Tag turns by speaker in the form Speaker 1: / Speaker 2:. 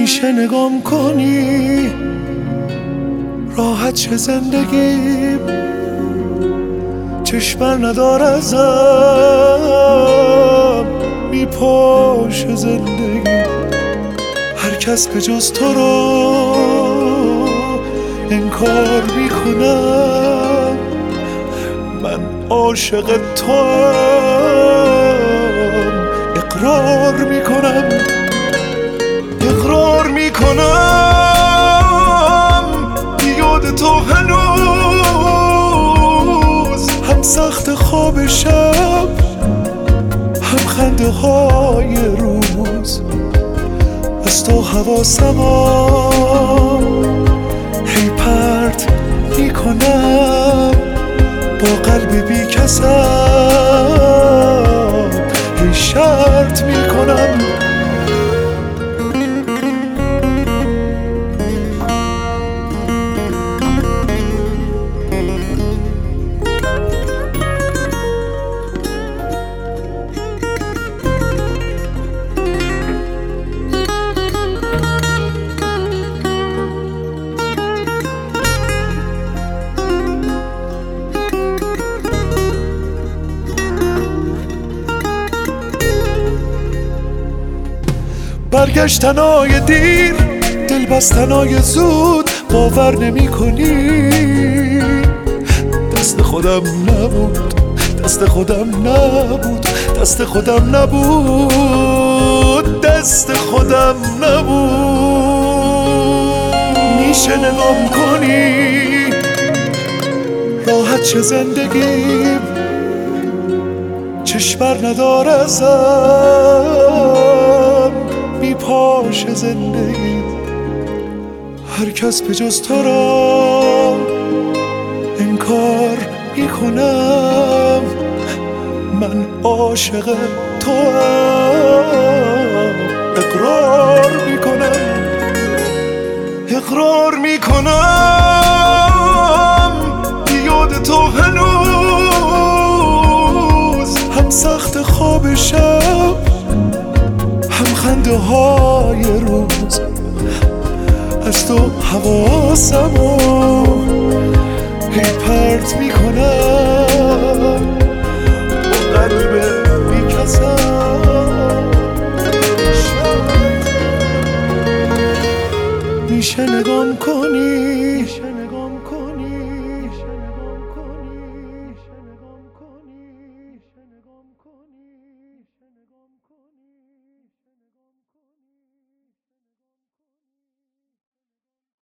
Speaker 1: میشه نگام کنی راحت شه زندگیم، چشمر ندار ازم میپاشه زندگی. هر کس به جز تو رو انکار میکنم، من عاشق توام. اقرار میکنم یاد تو هنوز هم سخت خواب شب، هم خنده های روز. از تو حواسمو هی پرت میکنم، با قلب بی کسم هی شرط میکنم. برگشتنای دیر، دل بستنای زود، باور نمی کنی دست خودم نبود، دست خودم نبود، دست خودم نبود، دست خودم نبود. میشه نگام کنی راحت شه زندگیم، چشمر ندار ازم میپاشه زندگی. هر کس به جز تو را انکار میکنم، من عاشق توام. اقرار میکنم یاد تو هنوز هم سخت خواب شب، هم خنده های روز. از تو حواسمو هی پرت میکنم، با قلب بیکسم میشه نگام کنی